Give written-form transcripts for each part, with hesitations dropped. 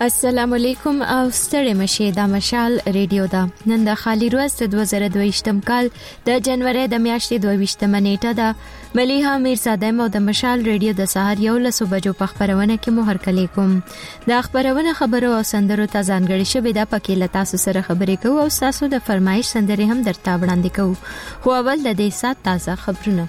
السلام علیکم او ستړي مشه د مشال ریډیو دا نن د خالی روز 2022م کال د جنوري د میاشتې 22 نیټه ده مليها میرزاده مو د مشال ریډیو د سهار 11 بجو په خبرونه کې مو هرکلی کوم د خبرونه خبرو او سندرو ته ځانګړي شوی د پکې لتا سره خبرې کوو او تاسو د فرمایش سندرې هم درته وړاندې کوو خو اول د دې سات تازه خبرونه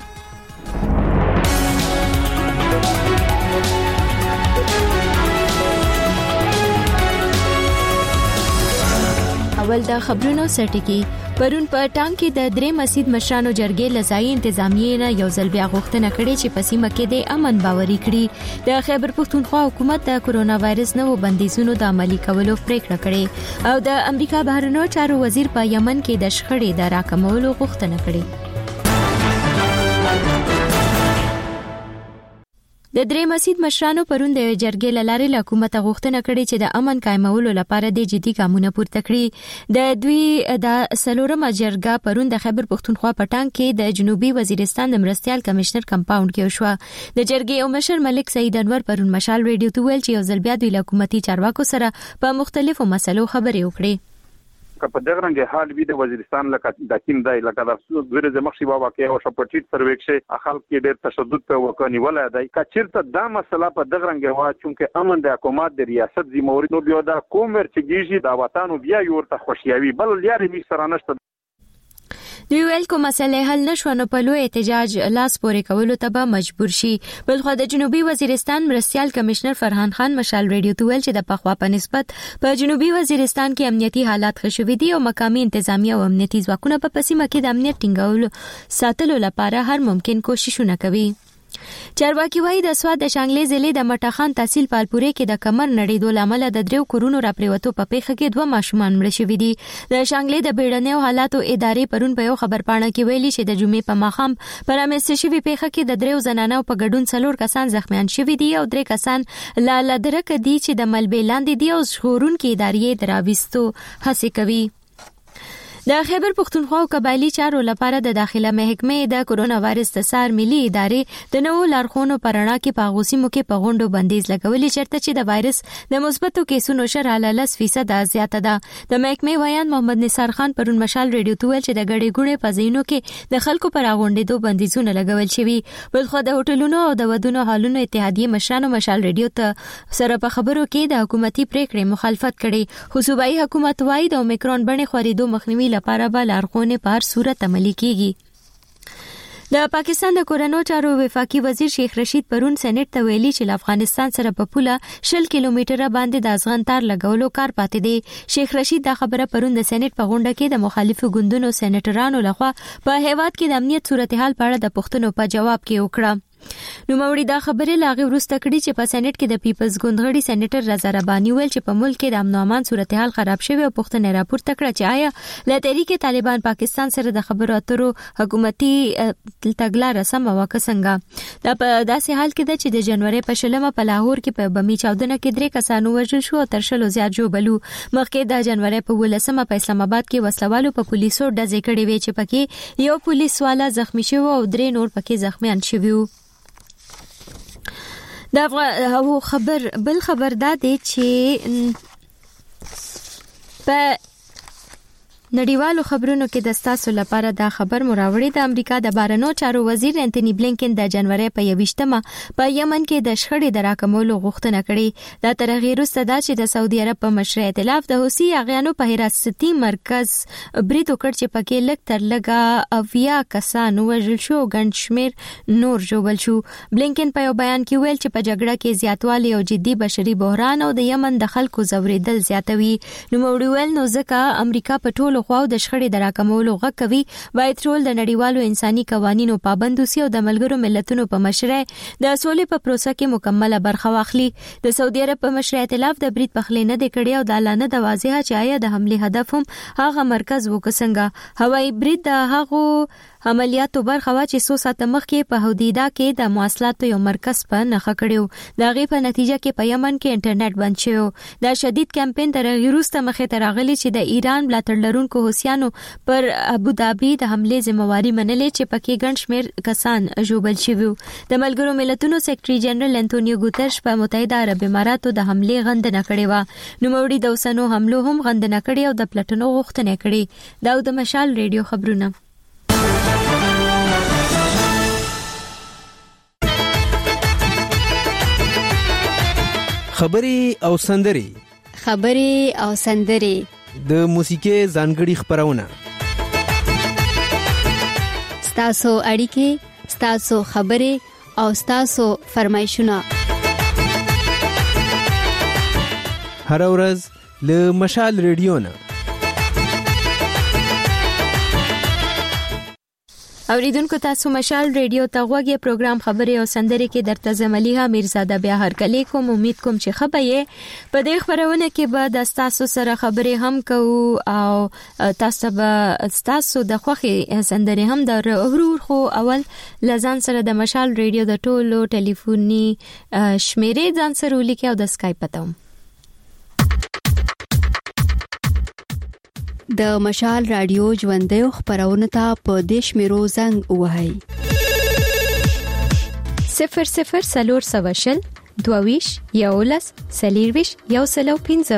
اول د خبرونو سرټکی پرون په ټانګ کې د درې مسجد مشرانو جرګې لزای انتظامیې نه یو ځل بیا غوښتنه کړې چې په سیمه کې د امن باوري کړي د خیبر پښتونخوا حکومت د کورونا وایرس نو بندیزونو د عملي کولو پریکړه کړې او د امریکا بهرنیو چارو وزیر په یمن کې د شخړې د راکمولو غوښتنه کړې د درې مسجد مشرانو پرون د جرګې لارې له حکومت غوښتنه کړې چې د امن قائمولو لپاره د جدي ګامونه پورته کړي د دوی د سلورمه جرګه پرون د خیبر پښتونخوا پټان کې د جنوبي وزیرستان د مرستيال کمشنر کمپاوند کې وشو د جرګې او مشر ملک سید انور پرون مشال ریډیو ته ویل چې یو ځل بیا د حکومتي چارواکو سره په مختلفو مسلو خبرې وکړي په دغه رنګ حال وی د وزیرستان لکه د کیم دای لکه د غیر د مخشي بابا کې او شپټیټ سرویکشه خلک کې ډېر تشدد په وکړنی ولادای کچیرته دا مسله په دغه رنګ وا چې امن د حکومت د ریاست ذمہوری نو بیا د کومر چې گیجی د وطن بیا یورته خوشیاوي بل لري می سره نشته دوی ویل کوم مسلې حل نشو نو په لوی احتجاج لاس پورې کولو ته به مجبور شي بل خو د جنوبي وزیرستان مرستيال کمشنر فرحان خان مشال ریډیو ته ویل چې د پخوا په نسبت په جنوبي وزیرستان کې امنیتي حالات ښه شوي دي او مقامي انتظامیه او امنیتي ځواکونه په سیمه کې د امنیت ټینګولو ساتلو لپاره هر ممکن کوششونه کوي چارواکي وایي د سواد د شانګلې ضلع د مټاخان تحصیل پالپورې کې د کمر نړیدو لامل د دریو کورونو راپریوتو په پیښه کې دوه ماشومان مړ شوي دي د شانګلې د بیړنیو حالاتو ادارې پرون په یو خبرپاڼه کې ویلي چې د جمعې په ماښام پر رامنځته شوې پیښه کې د دریو زنانو په ګډون 4 کسان زخمیان شوي دي او 3 کسان لا لدرک دي چې د ملبې لاندې دي او ژغورونکي ادارې دراويستو هڅه کوي د خیبر پښتونخوا او قبایلی چارو لپاره د داخله محکمې د کورونا وایرس د سار ملي ادارې د نوو لارښوونو پرانا کې په غوسیمو کې په غونډو بندیز لګولې چرته چې د وایرس د مثبتو کیسونو شرح 10% زیاته ده د محکمې ویان محمد نثار خان پرون مشال ریډیو ته ویل چې د غړي ګوڼې په ځینو کې د خلکو پر غونډې دوه بندیزونه لګول شوي بل خو د هوټلونو او د ودونو حالونو اتحادیه مشرانو مشال ریډیو ته سره په خبرو کې د حکومتي پریکړې مخالفت کړي خو صوبایي حکومت وايي د اومیکرون بڼې خورېدو مخنیوي لپاره به لارښوونې په هر صورت عملي کیږي د پاکستان د کورونو چارو وفاقي وزیر شیخ رشید پرون سېنات ته ویلي چې له افغانستان سره په پوله 10 کیلومتره باندې د ازغن تار لګولو کار پاتې دی شیخ رشید دا خبره پرون د سېنات په غونډه کې د مخالفو ګوندونو سېناترانو لخوا په هیواد کې د امنیت صورتحال په اړه د پوښتنو په جواب کې وکړه نو موري دا خبره لاغي ورسته کړي چې په سېنات کې د پیپلز ګوند غړي سېناتر رضا رباني ویل چې په ملک کې د امن او امان صورتحال خراب شوی او پوښتنه راپورته کړه چې آیا له تحریک طالبان پاکستان سره د خبرو اترو حکومتي تګلارې سم وکړه دا په داسې حال کې ده چې د جنوري په شلمه په لاهور کې په بمی چاودنه کې 3 کسانو وژل شو او تر شلو زیات جوړبلو مخکې د جنوري په 18مه په اسلام آباد کې وسلوالو په پولیسو ډزې کړې وې چې پکې یو پولیس والا زخمی شو او 3 نور پکې زخمیان شوي دا بل خبر دا دی چې په نړیوالو خبرونو کې د تاسو لپاره دا خبر مراوړی د امریکا د بهرنیو چارو وزیر انټونی بلینکن د جنوري په 28مه په یمن کې د شخړې د راکمولو غوښتنه کړې دا تر هغې وروسته دا چې د سعودي عرب په مشرۍ ائتلاف د حوثي اغیانو په حراستي مرکز برید وکړ چې پکې لږ تر لږه 80 کسان وژل شو او ګڼ شمېر نور ژوبل شو بلینکن په یو بیان کې ویل چې په جګړه کې زیاتوالی او جدي بشري بحران او د یمن د خلکو ځورېدل زیاتوي نو موږ ویل نو ځکه امریکا په ټولو خواو د شخړې د راکمولو غږ کوي باید ټول د نړیوالو انساني قوانینو پابند اوسي او د ملګرو ملتونو په مشرۍ د سولې په پروسه کې مکمله برخه واخلي د سعودي عرب په مشرۍ ائتلاف د برید پخلی نه دی کړی او د اعلان د واضحه چې آیا د حمله هدف هم هغه مرکز وکڅنګه هوایي برید د هغو عملیاتو برخه وا چې 100 ساعته مخکې په حدیده کې د مواصلاتو یو مرکز په نخښه کړیو دا غي په نتیجه کې په یمن کې انټرنیټ بند شو دا شدید کمپاین تر وروسته مخه ترغلي چې د ایران ملاتړ لرونکو خلکو حوثیانو پر ابوظبي د حمله ذمہواری منلې چې پکې ګڼ شمېر کسان ژوبل شوي. د ملګرو ملتونو سیکریټري جنرال انټونیو ګوترش په متحده عرب اماراتو د حمله غندنه کړې و. نوموړي د اوسنو حملو هم غندنه کړې او د پلټنو غوښتنه کړې. دا د مشال ریډیو خبرونه. خبري او سندري د موسیقي ځانګړي خبرونه. ستاسو اړیکې، ستاسو خبرې او ستاسو فرمایشونه هر ورځ له مشال ریډیو نه. اوریدونکو تاسو مشال ریډیو ته غوږی پروګرام خبري او سندري کې درته زملیها میرزاده بیا هر کلی کوم. امید کوم چې خبرې په دې خبرونه کې به د تاسو سره خبرې هم کوو او تاسو به تاسو د خوخي سندري هم د ورور خو اول لزان سره د مشال ریډیو د ټولو ټلیفوني شمیرې ځان سره ولیکي او د اسکایپ پتاوم. د مشال رادیو ژوندۍ خبرونه ته په دیش میرو زنګ وهاي 00 22 یولس سلیرویش یو سلو 15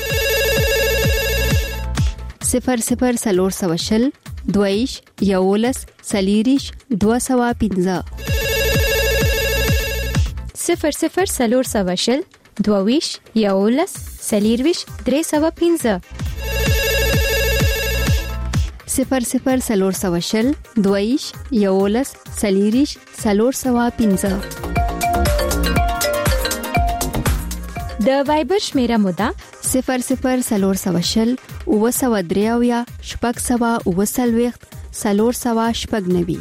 00 22 یولس سلیریش 215 00 22 یولس سلیرویش 315 00 22 یولس سلیریش 315. د وایبر شمیره مودا 00 اوسودریاویا شپږ سوا اوسلويخت 390.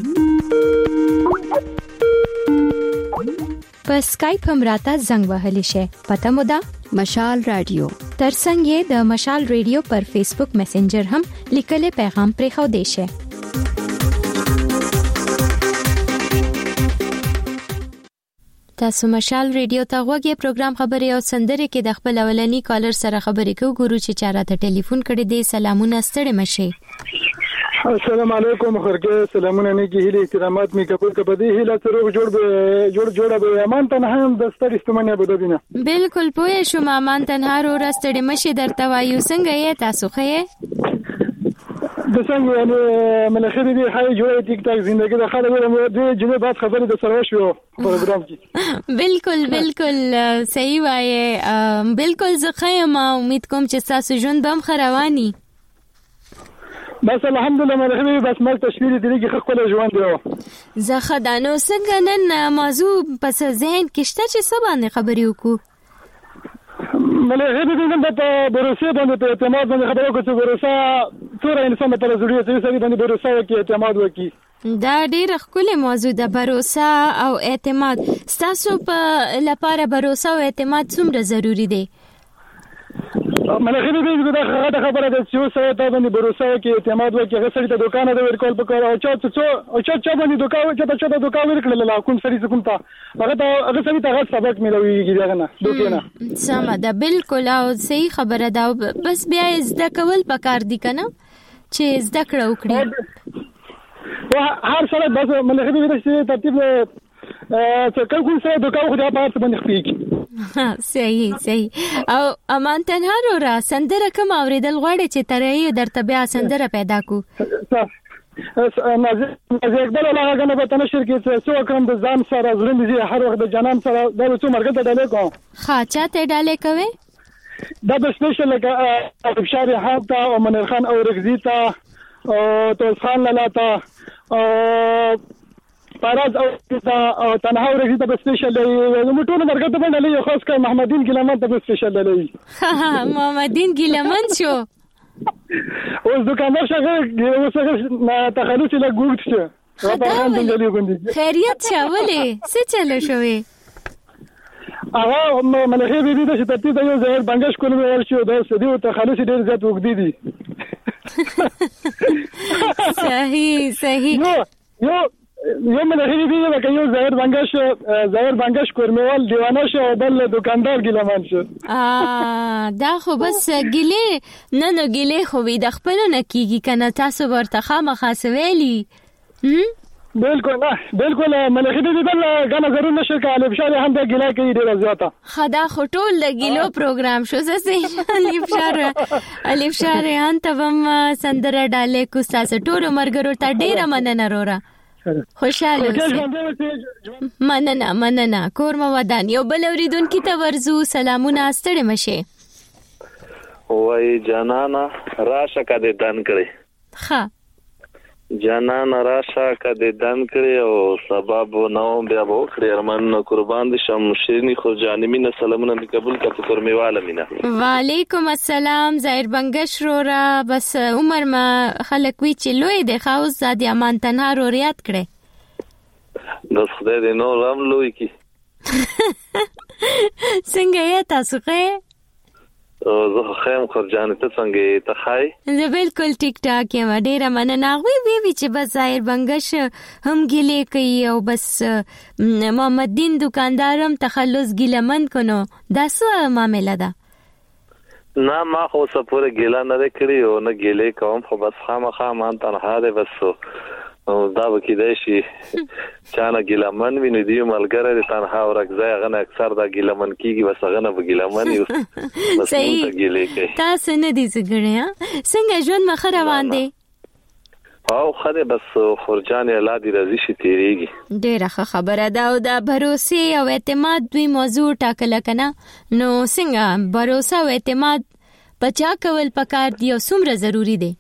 په اسکایپ هم راته زنګ وهلی شي. پته مودا مشال رادیو. ترڅنګ یې د مشال ریډیو پر فیسبوک میسنجر هم لیکلي پیغام پرې خو دی شي. تاسو مشال ریډیو ته غوږی پروګرام خبري او سندري کې د خپل اولنی کالر سره خبرې کوو. ګورو چې چاره ته ټلیفون کړی دی. سلامونه ستړي مشه. السلام علیکم. خرګه سلامونه نه کی هله احترامات می قبول کبدی هله تر جوړ به امان تنها د ستړي استمنه بده دینه. بالکل پوه شوم. امان تنها رو راستړي مشه درته وایو. څنګه یې تاسو خې د څنګه یعنی ملخره دی هاي جوړه ټیک ټاک زندگی د خاله د جنې بعد خبره د سره شو پروګرام کې. بالکل صحیح وایي. بالکل زه خیمه. امید کوم چې تاسو ژوند بم خروانی. بس الحمدلله ملخره بس مال تشویر دی کې خپل ژوند دی. زه خدانو څنګه نن موضوع پس ذهن کې شته چې څه باندې خبرې وکړو. ملخره دې نن په بروسه باندې په اعتماد باندې خبرې وکړو. بروسه ټول انسان په ضروري څه باندې بروسه وکړي، اعتماد وکړي. دا ډېر ښکلی موضوع ده. بروسه او اعتماد. ستاسو په لپاره بروسه او اعتماد څومره ضروری دی؟ ملخره دې دا خبره ده چې اوس ته باندې بروسه وکړي، اعتماد وکړي. هغه سړي ته دوکان دی ورکول پکاره او چا باندې دوکان ورکړل لا کوم سړي کوم ته هغه سړي ته سبق ملويږي دغه نه دوکانه. سم ده. بالکل او صحیح خبره ده. بس بیا زده کول پکار دي کنه چې زده کړه وکړي. هر سره بس ملخره دې ترتیب څه کوم څه دوکان خو دا په باندې خپېږي. صحیح او امان تنها رو را سندره کوم اوریدل غواړي چې ترې درته بیا سندره پیدا کو. نازک بل لا غنه په تنشر کې څو کوم د ځان سره زړه دي هر وخت د جنان سره د څو مرګ ته ډالې کوم. خاچا ته ډالې کوي. دا د سپیشل لکه ابشار حالتا او منیر خان او رغزیتا او توسخان لالاتا او فراز او تنها ورغزیتا په سپیشل دی. موږ ټول مرګ ته ډالې خاص کر محمدین ګلمن ته په سپیشل دی. محمدین ګلمن شو. اوس دکاندار شغه اوس تخلص له ګوت شه. خیریت شاولې څه چلو شوې؟ هغه ملخه بي بي د ترتیب یو ځای بنگش کولم ورشي د سدي او تخلص ډیر زیات وګدي دي. صحیح یو یو ملګری دی لکه یو ظاهر بنگش کورمیوال دیوانه شو او بل دکاندار ګیلمان شو. دا خو بس ګیلې نه ګیلې خو وي د خپل نه کیږي کنه تاسو ورته خامخا سویلی. بالکل ملګری دی بل غنه ضرور نشي کاله بشاره هم د ګیلا کوي ډیره زیاته. خدا خټول د ګیلو پروګرام شو زسه الف شهر انت هم سندره ډاله کو تاسو ټول مرګرو ته ډیره مننه رورا. خوشاله اوسه. مننه کور مو ودان. یو بل اوریدونکو ته ورزو سلامونه ستړي مشه. وای جانانا راشه کده دن کړي. ها جانانا راشه کده دن کړي او سبب نو بیا به خړې ارمان قربان دي شم شیرنی خو جانمینه سلامونه می قبول کړه کورمیواله مینا. وعلیکم السلام ظاهر بنگش رورا. بس عمر ما خلک وی چې لوی د خاوس زادي امان تنها روریات کړي. د خدای دې نو رام لوی کی. څنګه یې تاسو ښه؟ زه خیم خرجان ته څنګه ته خای؟ زه بالکل ټیک ټاک یم. ډیره مننه. وی چې بس ظاهر بنگش هم ګیلې کوي او بس محمد دین دکاندارم تخلص ګیلمن کنو. دا څه معاملې ده؟ نه ما خو څه پوره ګیلا نه کړی او نه ګیلې کوم خو بس خامخا مان تنها ده بس دا وکیدای شي چانه ګیلمن ویني دی ملګری تنها ورکځای غنه اکثر دا ګیلمن کیږي بس غنه بګیلمن یو بس ته ګیلې کوي. تاسو نه دي زګړیا څنګه ژوند مخ روان دی؟ او خره بس خرجان الله دې راضي شي تیریږي. ډیره خبره ده او د باور او اعتماد دوی موضوع ټاکل کنه. نو څنګه باور او اعتماد پچا کول پکار دی او څومره ضروری دی؟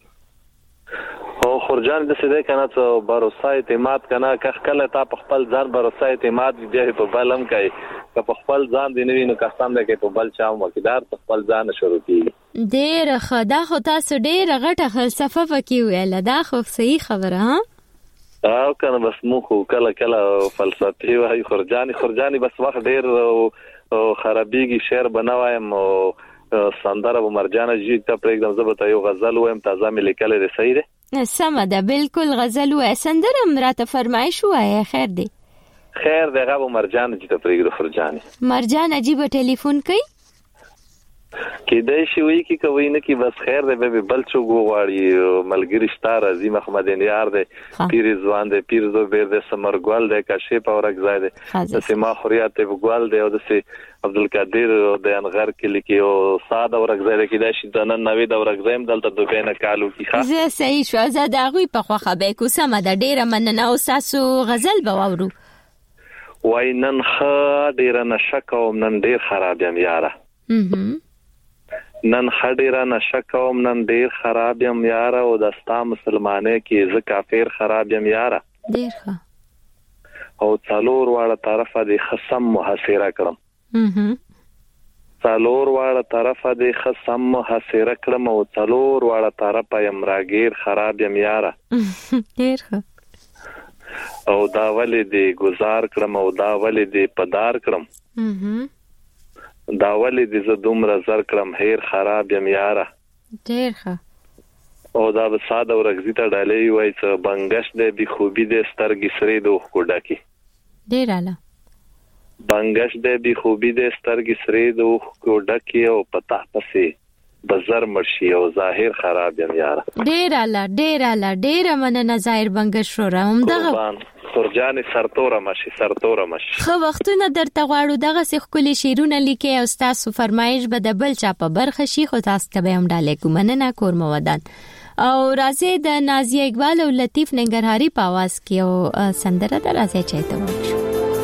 او خرجان د سده کنه ته باور اعتماد کنه کله تا په خپل ځان باور اعتماد دی په بلم کوي په خپل ځان دی نو کاستان دی په بل چا وکیدار په خپل ځان شروع کیږي. ډیره خدا خو تاسو ډیره غټه فلسفه پکې ویل. دا خو صحیح خبره ها او کنه بس مو خو کله فلسفي وای خرجاني بس وخت ډیر خرابېږي شعر بنوایم او سندره و مرجانه جی ته پرېږدم زه به ته یو غزل وایم تازه مې لیکلې ده. صحیح ده؟ سمه ده بالکل غزل وای سندره هم راته فرمایش وای. خیر دی هغه به مرجانه جی ته پرېږدو. خرجاني مرجانه جی به ټلیفون کوي کېدای شي وی کی کوي نه کی بس خیر دی به بل څو غواړي ملګری شتار عظیم محمد انیار دی پیر ځوان دی پیر زو بیر دی سمرګل دی کاشف اورګزای دی د سیما خریات دی ګوال دی او د سی عبدالقادر د انغر کلی کې او ساده اورګزای دی کېدای شي د نن نوې د اورګزایم دلته د بینه کالو کې زه صحیح شو زه دا غوي په خوخه به کو سم د ډیره مننه او تاسو غزل به واورو. وای نن ډیره نشک او نن ډیر خراب یم یاره. نن خډیره نشکوم نن ډیر خراب یم یاره او دستا مسلمانې کې زه کافر خراب یم یاره. ډیر ښه او څلور واړه طرفه د خصم محاصره کړم. څلور واړه طرفه د خصم محاصره کړم او څلور واړه طرفه یم راګیر خراب یم یاره. ډیر ښه او دا ولې دې گزار کړم او دا ولې دې پدار کړم دا ولې دې زه دومره زر کړم هیر خراب یم یاره. ډیر ښه او دا به ساده ورغزي ته ډالې وای څه بنگش دې بي خوبي دې سترګې سرې دوه کوډاکي. ډیر اعلی بنگش دې بي خوبي دې سترګې سرې دوه کوډاکي او پتا پسې بازار مرشي او ظاهر خراب یم یاره. ډیر اعلی ډیر مننه ظاهر بنگش رو همدغه خرجان سرتوره ماشي خو وختونه درته غواړو دغه سې خولي شیرونه لیکي او تاسو فرمایش به د بل چا په برخه شي خو تاسو ته به هم ډالې کوم مننه کور مو ودان او راځي د نازیه اقبال او لطیف ننګرهاري په आवाज کې او سندره د راځي چایته وښو.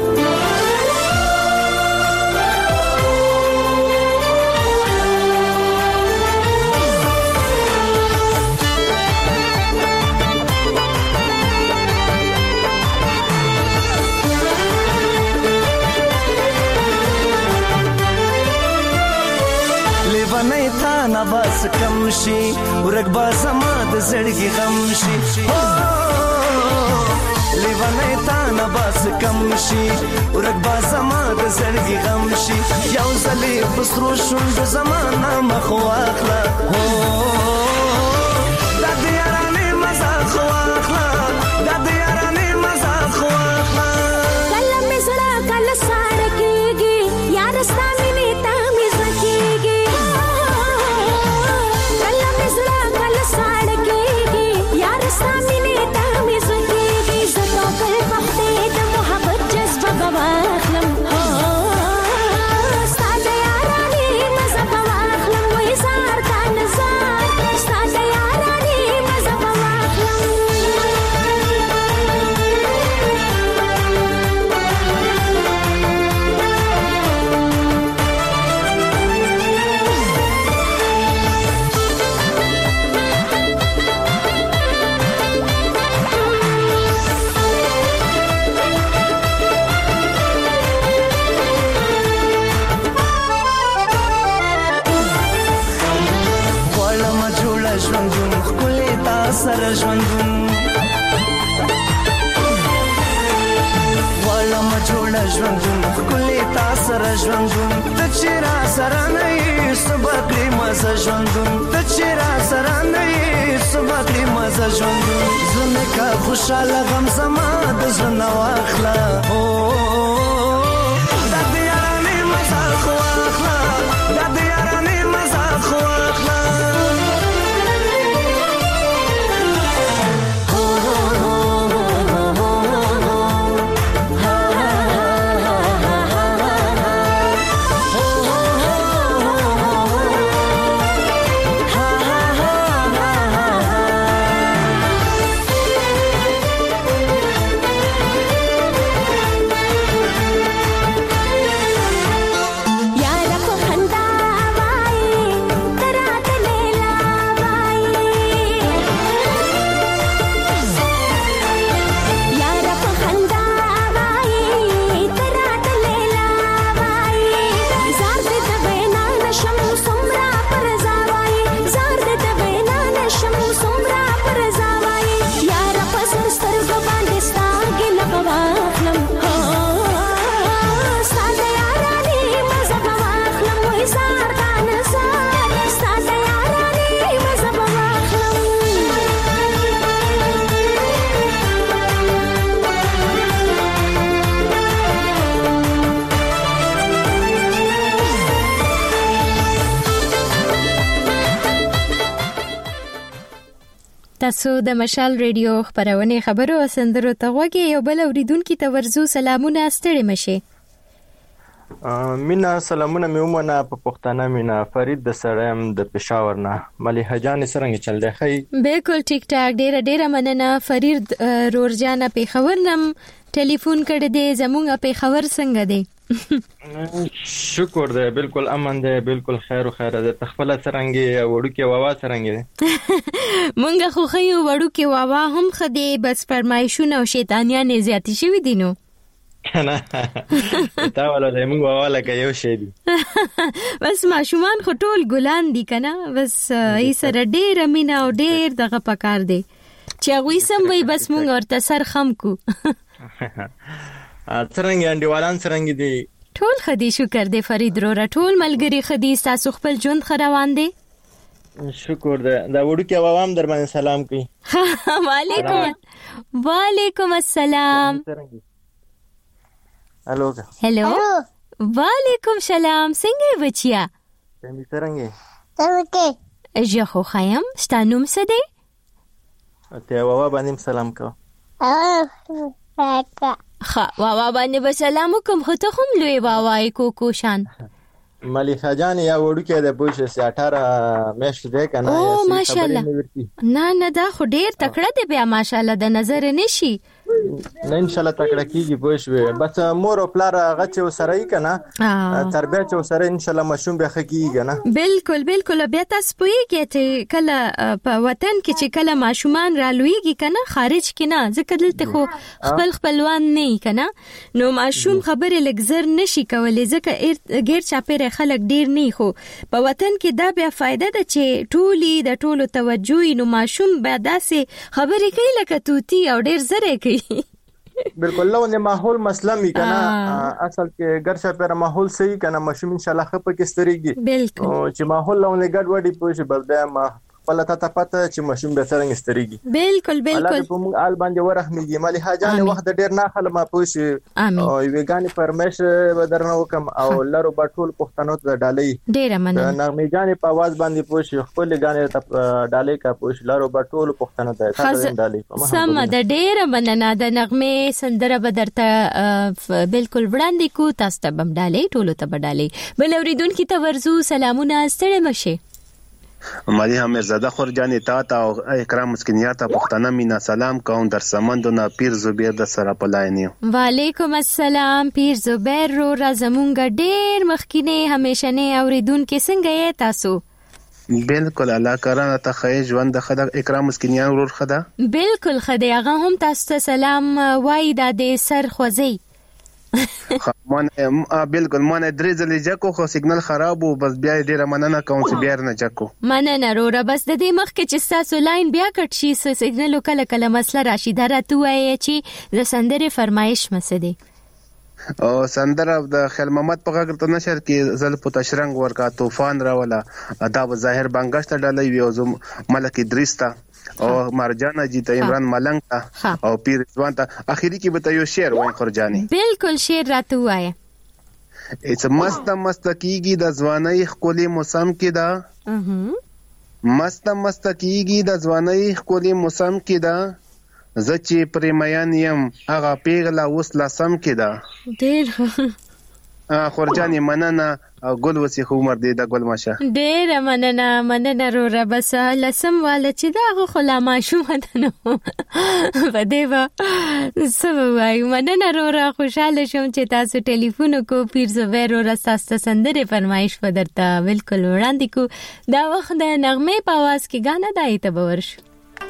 نه بس کم شي ورګ با زما د زړګي غم شي لیوانه تا نه بس کم شي ورګ با زما د زړګي غم شي یو ځلې بسرو شوند زمانه مخ واخلا د دیارانه مزه خو واخلا د دیارانه مزه خو سره ژوندون غواړم جوړه ژوندون ښکلې تا سره ژوندون ته چې را سره نه یې سبا کړې مزه ژوندون ته چې را سره نه یې سبا کړې مزه ژوندون زړه مې کا خوشحاله غم زما د زړه نه واخله دا د یارانې مزه خو واخله دا د یارانې مزه خو واخله تاسو د مشال ریډیو خبرونه خبرو سندرو ته غوږی یو بل اوریدونکو ته ورزو سلامونه ستړي مشه مینا سلامونه میومنه په پښتانه مینا فرید د سړیم د پېښور نه مليحه جان څنګه چل دی خی بالکل ټیک ټاک ډیره مننه فرید رورجانه پېښور نم ټلیفون کړی دی زمونږ پېښور څنګه دی شکر دی بالکل امن دی بالکل خیر او خیر ده تخپل څنګه وړوکی واوا څنګه دی مونږ خو خیو وړوکی واوا هم خدي بس فرمایشونه او شیطانیان زیاتی شوی دي نو کنه تا ولا زموږ واوا لکه یو شی دی بس ماشومان خو ټول ګلان دي کنه بس ای سره ډیر مینا او ډیر دغه پکار دی چې غوي سم وي بس مونږ ورته سر خم کو څنګه انډیوالان څنګه دي ټول خدي شکر دی فرید رورا ټول ملګری خدي تاسو خپل ژوند خروان دي شکر ده دا وړوکی عوام در باندې سلام کوي وعلیکم السلام هلو وعلیکم سلام څنګه بچیا څنګه زه خو خایم ستانوم څه دی ته واوا باندې سلام کو واوا باندې به سلام کوم خو ته هم لوی واوای کوکو شان مليحه جان یا وړوکی د پوښ 18 میاشت دی کنه او ماشاءالله نه دا خو ډیر تکړه دی بیا ماشاءالله د نظر نشي نه ان شاء الله تکړه کیږي پوښ بس مور او پلار هغه چې وسره یې کنه تربیه چې وسره ان شاء الله مشوم به خکیږي نه بالکل بیا تاسو پوهیږئ چې کله په وطن کې چې کله ماشومان را لویږي کنه خارج کې نه ځکه دلته خو خپلوان نه کنه نو ماشوم خبره لګزر نشي کولای ځکه غیر چاپیره خلک ډیر نه خو په وطن کې دا بیا فائدہ ده چې ټولي د ټولو توجه نو ماشوم به داسې خبرې کوي لکه توتی او ډیر زره کوي بالکل لو نه ماحول مسله می کنه اصل کې ګرځه پر ماحول صحیح کنه ماشوم ان شاء الله خپه کې ستريږي بالکل چې ماحول لو نه ګډ وډي پوښي بلدا ما خپل ته پته چې ماشوم به څنګه ستريږي بالکل الله په موږ آل باندې ورحمېږي مليحه جان وخت ډیر نه خل ما پوښي او ویګانی فرمایش بدرنه وکم او لرو بټول پښتنو ته ډالۍ ډیر مننه نغمه جان په आवाज باندې پوښي خپل غانې ته ډالۍ کا پوښي لرو بټول پښتنو ته ډالۍ سم د ډیر مننه د نغمه سندره بدرته بالکل وړاندې کو تاسو ته بم ډالۍ ټولو ته ډالۍ بل اوریدونکو ته ورزو سلامونه ستړي مشه مليحه مرزاده خورجاني تا او اکرام مسکینیات پښتنه مینا سلام کوم در سمندونه پیر زبیر د سره پلاینی وعلیکم السلام پیر زبیر رو زمونږ ډیر مخکینه همیشنه اوریدونکو څنګه یې تاسو بالکل الله کرانه ته خیر ژوند د خدای اکرام مسکینیان ورور خدا بالکل خدای هغه هم تاسو ته سلام وای د سر خوځي مانه بالکل مانه درې ځلې جکو خو سیګنل خراب وو بس بیا ډیره مننه کوم چې بیا نه جکو مننه روره بس د دې مخ کې چې تاسو لاین بیا کټ شي سیګنل کله کله مسله راشي دا راته وایي چې د سندرې فرمایش مسدي او سندره د خیل محمد په غږ ته نشر کې زل په تشرنګ ورکا طوفان راولا دا ظاهر بنگشت ډالې وی او ملک ادریس تا او مرجان جی ته عمران ملنګ تا او پیر ځوان ته اخیری کې به ته یو شعر وای خرجانی بالکل شعر راته وای اټس مست کیږي د ځواني خولي موسم کې دا مست کیږي د ځواني خولي موسم کې دا زچې پرمیان یم هغه پیغلا اوس لاسم کې دا ډېر خورجانې مننه او ګل وسیخ عمر دې د ګل ماشه ډېر مننه روره بس لسم والا چې دا خو لا ماشومه ده نو په دې به څه وایو مننه روره خوشحاله شوم چې تاسو ټلیفون وکړو پیر زبیر روره ستاسو سندرې فرمایش به درته بالکل وړاندې کو دا وخت د نغمې په आवाज کې غانا دای ته به ورشو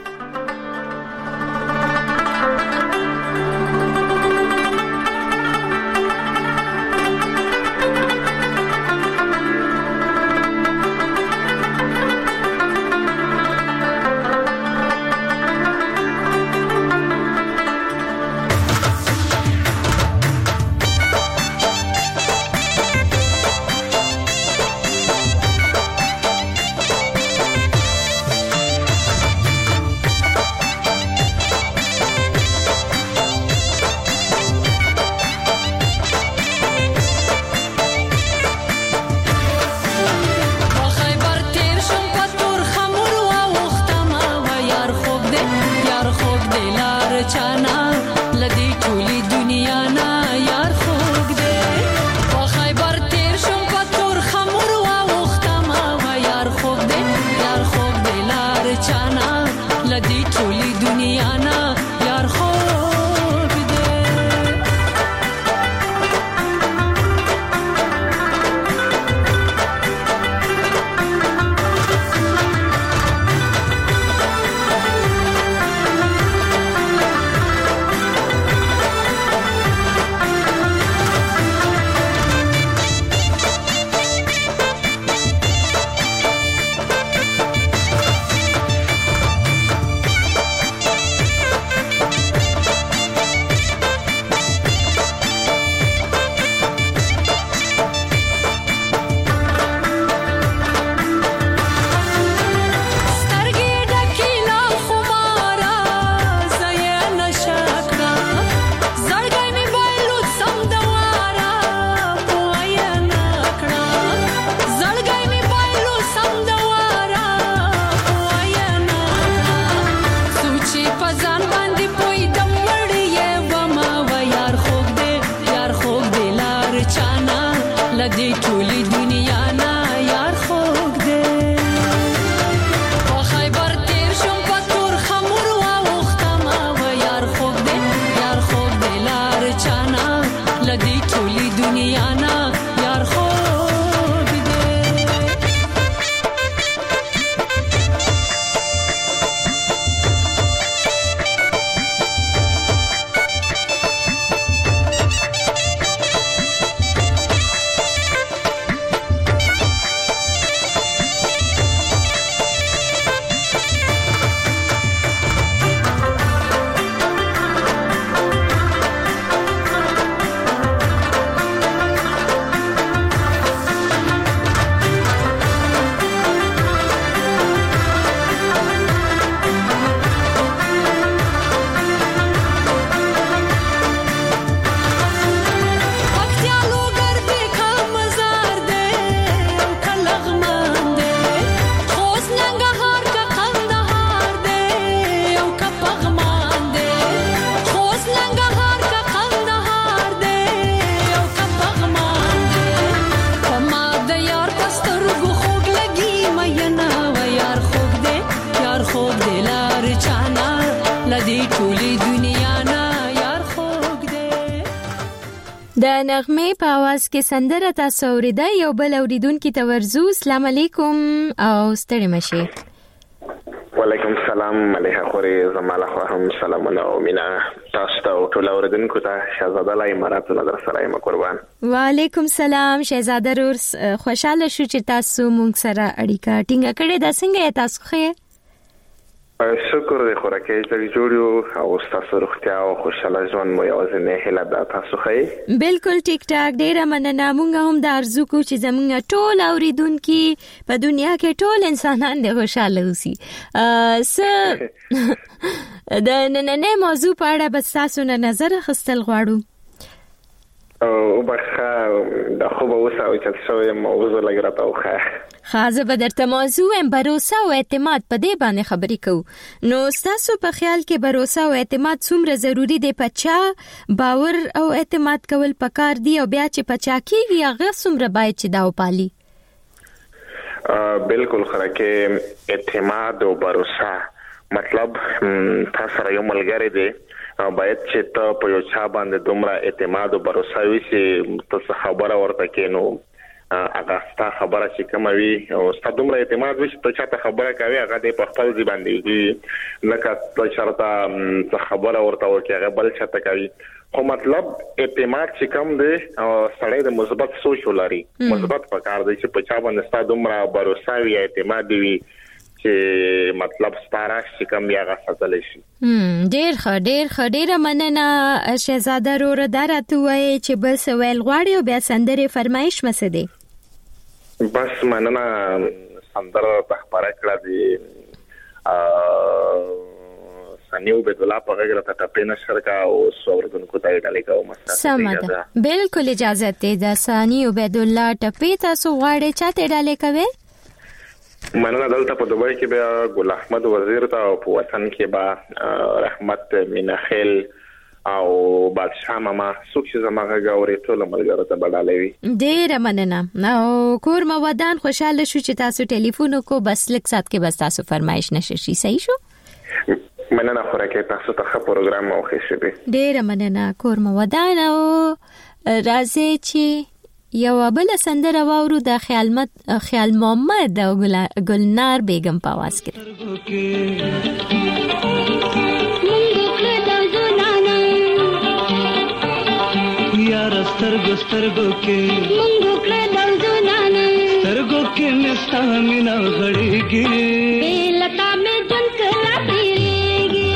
د نغمې په आवाज کې سندره تاسو اوریدا یو بل اوریدونکو ته ورزو. السلام علیکم او ستړي مشه. وعلیکم السلام مليحه خوري زماله خو هم سلامونه او مینا تاسو ته ټول اوریدونکو ته شهزاده لای امارات نظر سره یم قربان. وعلیکم السلام شهزاده رورس خوشاله شو چې تاسو مونږ سره اړیکه ټینګه کړې ده. څنګه تاسو ښه؟ شکر دې خوراکي چې جوړیو او تاسو روغتیا او خوشاله ژوند مو یوازې نه هله ده. تاسو ښه؟ بالکل ټیک ټاک. ډیره مننه. مونږ هم د ارزو کو چې زمونږ ټول اوریدونکو په دنیا کې ټول انسانان د خوشاله اوسي. د نننې موضوع په اړه بس تاسو نه نظر اخیستل غواړو. او بخا د خو به وسه چې څو موضوع لګرته وخه خازه به درته موضوع باروسه او اعتماد په دې باندې خبرې کوو. نو تاسو په خیال کې باروسه او اعتماد څومره ضروری دی؟ پچا باور او اعتماد کول پکار دی او بیا چې پچا کیږي هغه څومره باید چې دا وپالي؟ بالکل خرکه اعتماد او باروسه مطلب تاسو را یو ملګری دی باید چې ته په یو چا باندې دومره اعتماد او باروسه وي چې تاسو خبره ورته کینو هغه ستا خبره چې کوم وي او ستا دومره اعتماد وي چې ته چاته خبره کوي هغه دې په خپل ځای باندې وي نه که شرطه څه خبره ورته وکړي هغه بل چاته کوي. خو مطلب اعتماد چې کوم دی سړی د مثبت سوچ ولري مثبت پکار دی چې په چا باندې ستا دومره باروسه وي اعتماد وي چې مطلب ستاره چې کوم یې هغه ساتل شي. ډېر ډېر مننه شهزاده رور درته وایي چې بل څه ویل غواړي او بیا سندره فرمایش مسه دی. بس مننه سندره په خبره کړه دی سنیو به دلا په غیر ته ټپینه شرکا او سوردونکو ته ډالې کوم مسته. سمه بالکل اجازه ته د سنیو به دلا ټپې تاسو غواړي چاته ډالې کوي؟ مننه. دلته په دوبۍ کې به ګل احمد وزیر ته او په وطن کې به رحمت مینخیل او بادشاہ ماما څوک چې زماغه غوړې ټول ملګرو ته بدلوي. ډېر مننه. او کور مو ودان خوشاله شو چې تاسو ټلیفون کو بس لک سات کې بس تاسو فرمایش نشي. صحیح شو؟ مننه خوراکه تاسو ته ښه پروګرام مو ښه شي. ډېر مننه. کور مو ودان او راځي چې یو بل سندره واورو د خیال محمد او ګلنار بیگم په आवाज کې. سترګو کې مونږ کړه دلزنانه سترګو کې مستا مینا غړېږي لتا مې جن کلا تیریږي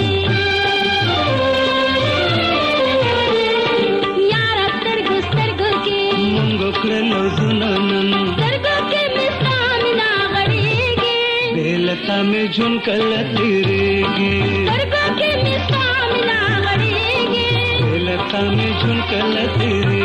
یار سترګو کې مونږ کړه دلزنانه سترګو کې مستا مینا غړېږي لتا مې جن کلا تیریږي سترګو کې مستا مینا غړېږي لتا مې جن کلا تیریږي.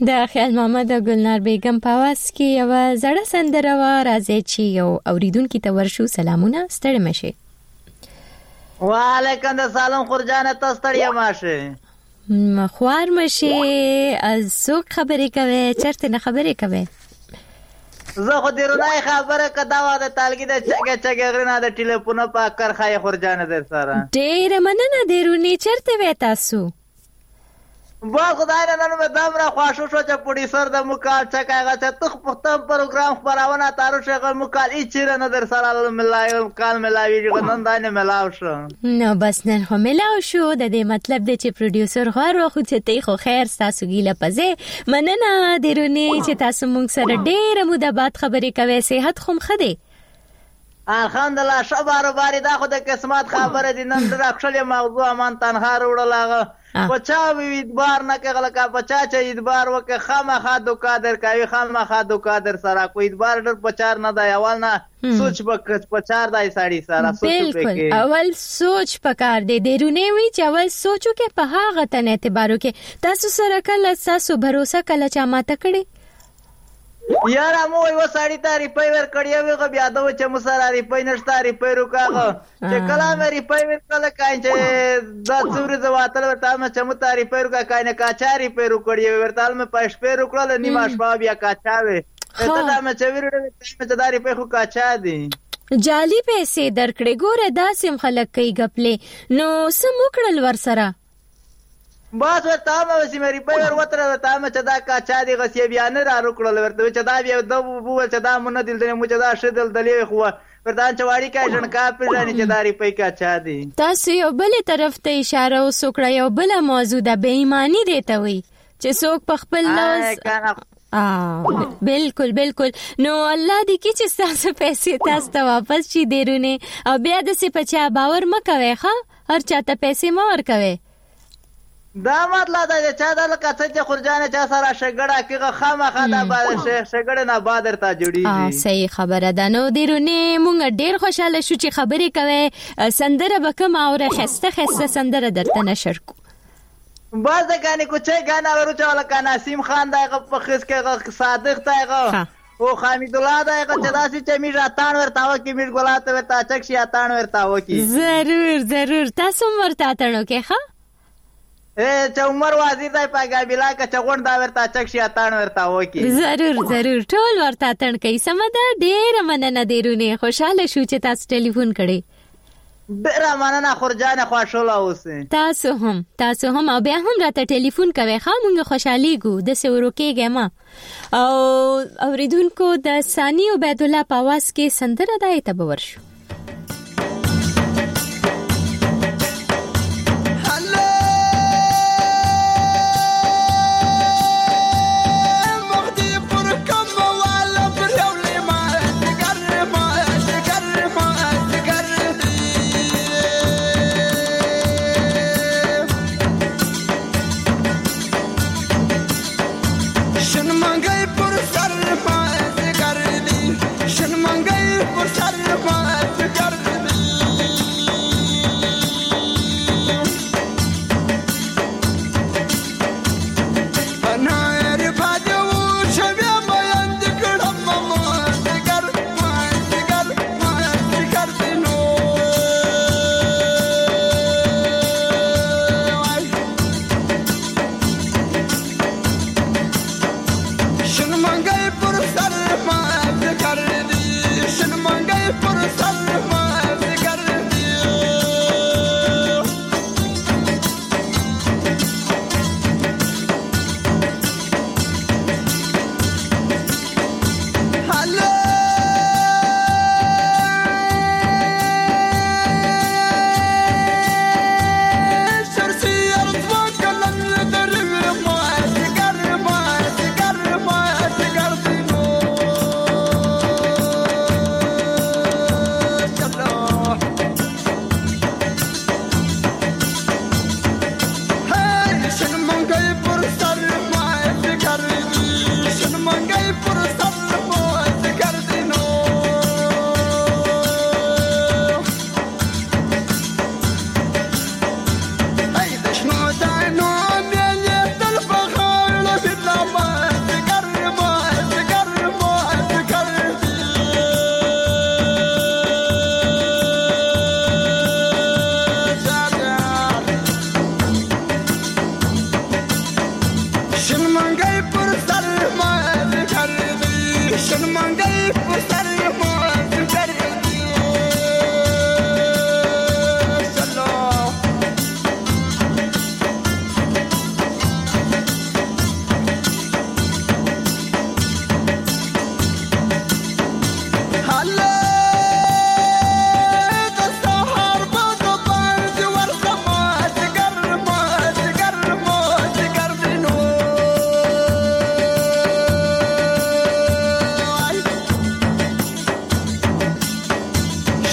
د خیال محمد او گلنار بیگم په आवाज کې یو زړه سندره و راځي چې یو اوریدونکو ته ورشو. سلامونه، ستړي مشه. وعلیکم السلام خورجانه، تاسو ستړي ماشه؟ خوار مشه. از څوک خبرې کوي؟ چرته نه خبرې کوي؟ زه خو دیرونای خبره کدا و د تالګي د چګه غرنه د ټلیفون په کرخای خورجانه در سره. ډېر مننه دیرونی، چرته وې تاسو؟ با خدای نن مې دمره خواشو شو چې پروډوسر د مکال چکاغه چې تخ پختم پروګرام خبرونه تارو شغل مکال ای چیرې نه در سره ملایو کال ملاوی غنن دانه ملاو شو. نو بس نن خو ملاو شو. د دې مطلب دی چې پروډوسر غوړ خو چې ته خو خیر تاسو ګیله پځه. مننه دیرونی چې تاسو مونږ سره ډېر موده بعد خبرې کوي. صحت خو مخدي؟ الحمدلله شبارو باری دا خو د قسمت خبره دي. نن راخله موضوع مان تنها وروړلاغه پچا ویدبار نه کغله کا پچا چې ویدبار وکه خامخا دوکادر کوي، خامخا دوکادر سره کوئی ویدبار ډر پچار نه دی. اول نه سوچ وکړ پچار دای ساړي سره سوچ وکړي. بالکل اول سوچ پکار دی. دیرونه وی چې اول سوچو کې په هغه تن اعتبارو کې تاسو سره کله تاسو باور کله چا ماته کړی یاره مو یو ساړی ته ریپای ور کړی وي غو بیا دا چې مو سره ریپای نشته ریپای روکاغه چې کله مې ریپای ور کله کای چې دا څوري زواتل ورته مې چې مو ته ریپای روکا کای نه کاچا ریپای رو کړی ورته مې پښ په رو کړل نیمه شپه بیا کاچا وې ته دا مې چې ورته مې دا ریپای خو کاچا دي جالي پیسې درکړې. ګوره داسې خلک کوي غپلې. نو سم وکړل ور سره بس ورته مې چې مې ریپای ور وتره ورته مې چې دا کاچا دی غسی بیا نه را روکړل ورته چې دا بیا د بو چې دا مونږ دل دې مو چې دا شدل دلې خو ورته چې واړی کا جن کا پېژنې چې دا ریپای کاچا دی. تاسو یو بل طرف ته اشاره وسوکړه. یو بل موضوع د بېایمانی دی ته وي چې څوک په خپل لوز بالکل بالکل. نو الله دې کې چې تاسو پیسې تاسو ته واپس شي دیرونه او بیا د څه پچا باور مکوي. ښه هر چاته پیسې مو ورکوي. دا مطلب دا چې دا لکه چې خورجانه چا سره شګړه کېغه خامخا دا باد شګړه نه بادر ته جوړیږي. صحیح خبره ده. نو دیرونه مونږ ډېر خوشاله شو چې خبرې کوي. سندره بکم او خسته خسته سندره درته نشر کو. باز د غانې کوچې غانا ورچا لکه نسیم خان دغه په خس کې صادق دغه او حمید الله دغه چې داسې چې می راتان ورتاو کې می ګلاته ورتا چک شي اتان ورتاو کې ضرور تاسو ورته اتانو کې. ها چې عمر وزیر دای پاګا بلا کا چغون دا ورته چک شي اتان ورتاو کې. ضرور ټول ورته اتن کوي. سمدا ډېر مننه دیرونه. خوشاله شو چې تاسو ټلیفون کړی. ډېر مننه خورجانه، خوشاله اوسئ. تاسو هم او بیا هم راته ټلیفون کوي. ښه مونږ خوشالي ګو د سورو کېږه ما او اوریدونکو د ثانی عبید الله په आवाज کې سندره دای ته باور شو. Shun mangai por sar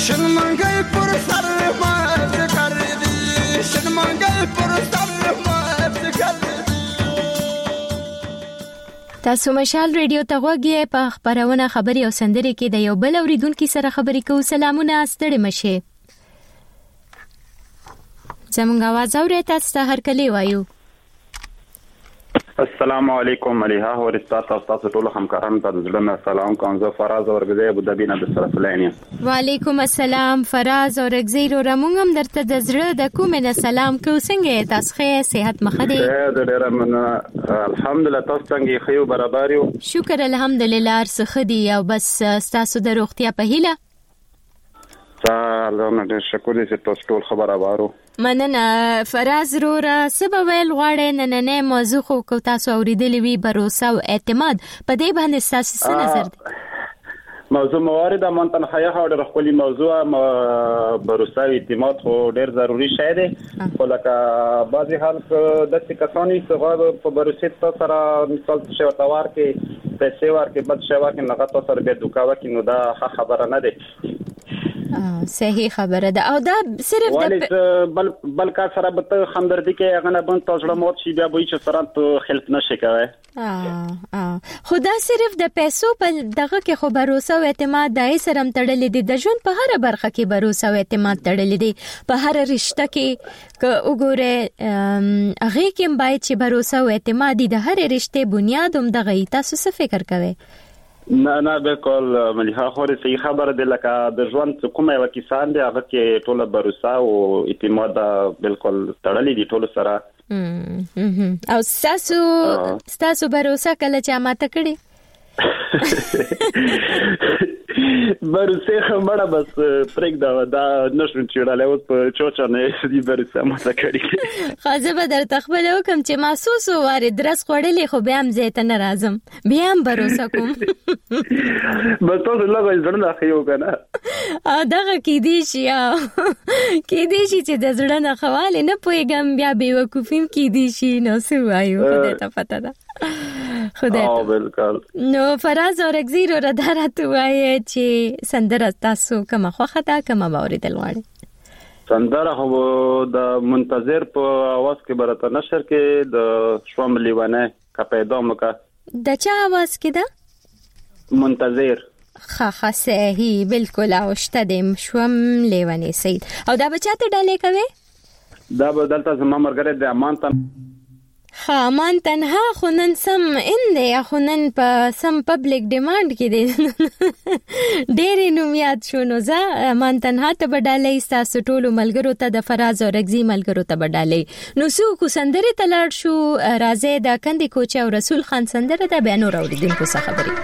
شرمنګي پر سر مات کړې شرمنګي پر سر مات کړې. تاسو مشال ریډیو ته غوږی په خبرونه خبري او سندري کې د یو بل اوریدونکو سره خبرې کوو. سلامونه ستړي مشه. زمونږ आवाज اورئ تاسو ته هر کله وایو. السلام علیکم ملیحه اور تاسو ټول همکارانو ته زړه سلام کوم. زه فراز اورګزی ابو ظبی نه د سرفلانی. وعلیکم السلام فراز اورګزی رو رمونږ هم درته د زړه د کومه نه سلام کو. څنګه تاسو ښه صحت مخه دی؟ ډېر مننه الحمدلله. تاسو څنګه خیو برابر یو؟ شکر الحمدلله ارڅ خدي او بس تاسو د روغتیا په هیله. الله دې شکر دې تاسو ټول خبره وارو. مننه فراز رو را سبب ویل غواړي نننې موضوع خو کو تاسو اوریدلې وی باروسا او اعتماد په دې باندې تاسو څه نظر دی؟ موضوع موارد من تنخواهی ها در خپل موضوع باروسا او اعتماد خو ډیر ضروری شی دی. خو لکه بعضی حال د کسانی څنګه په باروسا سره مثال شو توار کې پیسې ورکې بد شو کې نغه تاسو سره به دوکاوه کې نو دا خبره نه ده. صحیح خبره ده او دا صرف د بل کا سره به همدردی کې هغه نه بند تاسو موت شي بیا به چې سره خلف نشي کوي. خدا صرف د پیسو په دغه کې خو باروسا او اعتماد دای سره تړلې دي. د ژوند په هر برخه کې باروسا او اعتماد تړلې دي. په هر رشته کې وګوره هغه کې باید چې باروسا او اعتماد د هر رشته بنیاد هم دغه. تاسو څه فکر کوئ؟ نه بالکل ملیحه خوري صحیح خبره ده. لکه د ژوند کومه یو کیسان دی هغه کې ټول باروسا او اعتماد بالکل تړلې دي ټول سره. او تاسو باروسا کله چې ماته کړی باروسا خمړه بس پرېګ دا نشو چیراله اوس په چوچا نه دی باروسا ماته کړی. خازه به در تخبل وکم چې محسوس واره درس خوړلې خو بیا هم زیته ناراضم بیا هم باروسا کوم. بس تاسو لږه ځړل اخیو کنه دغه کې دی شي چې د زړه نه خواله نه پويګم بیا به وقوفیم کې دی شي نو څه وایو خدای ته پته ده. خدای ته بالکل. نو فراز اورګزی رو ردارته وایي چې سندره تاسو کومه خوخه ده کومه باوریدل غواړي؟ سندره هو د منتظر په आवाज کې برته نشر کې د شوم لیوانه کا پیدا مکه. د چا आवाज کې ده؟ منتظر. خا صحیح بالکل اوشته دیم شوم لیوانه سید. او دا بچاته ډالې کوي؟ دا بدلته زما مرګره د امان ته خامان تنها خونن سم انده خونن په سم پبلک ډیماند کې دي ډېر نومیات شونو ځا مان تنها ته بدالې تاسو ټول ملګرو ته د فراز او رګزی ملګرو ته بدالې نو سو کو سندره تلاړ شو رازه د کندې کوچ او رسول خان سندره د بیان اوریدونکو څخه خبري.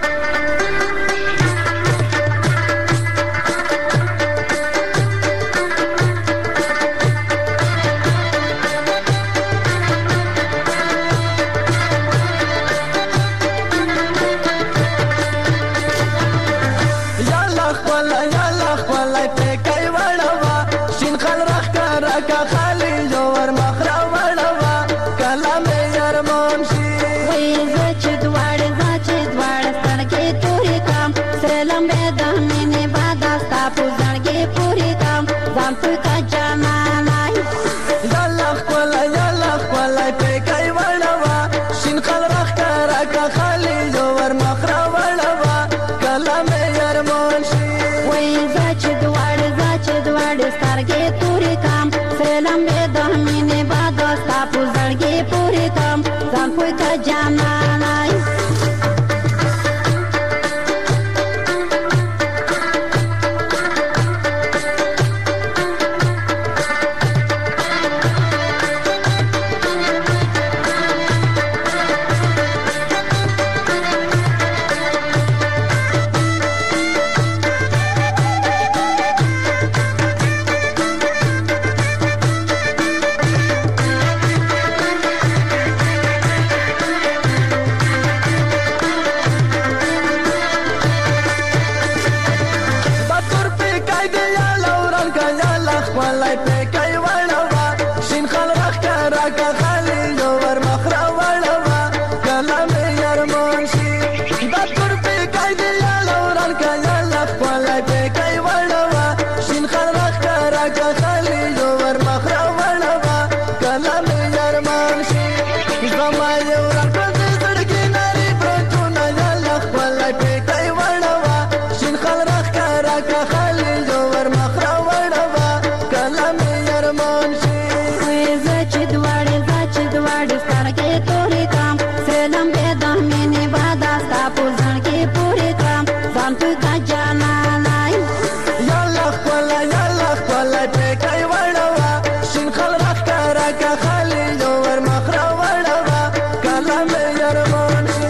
راکا خالی جو ور مخرا وړوا کله مې ارمان شي زما یو راکا د زړګي ناري پرتونه الله خپل پیټي وړوا شین خل راکا راکا خالی جو ور مخرا وړوا کله مې ارمان شي چې دواړې سره کې تورې کام سلام به د مینې بادا ستا په ځان کې پورې کام ځان په تا جانانای یا الله خپل پیټي وړوا شین خل راکا راکا خالی جو ور مخرا وړوا کله مې ارمان شي